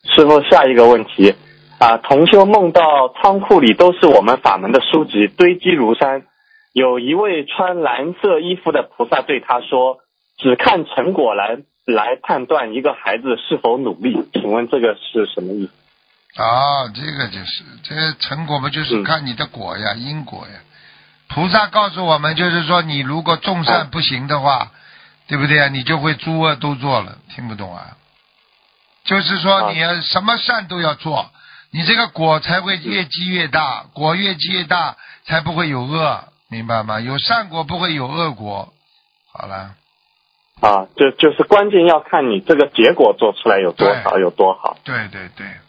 师傅，下一个问题同修梦到仓库里都是我们法门的书籍堆积如山，有一位穿蓝色衣服的菩萨对他说，只看成果来判断一个孩子是否努力，请问这个是什么意思？ 这个就是这个成果嘛，就是看你的果呀，因果呀。菩萨告诉我们，就是说你如果众善不行的话，对不对啊？你就会诸恶都做了，听不懂啊？就是说你要什么善都要做，你这个果才会越积越大，果越积越大才不会有恶，明白吗？有善果不会有恶果。好了。 就是关键要看你这个结果做出来有多少有多好。 对对对。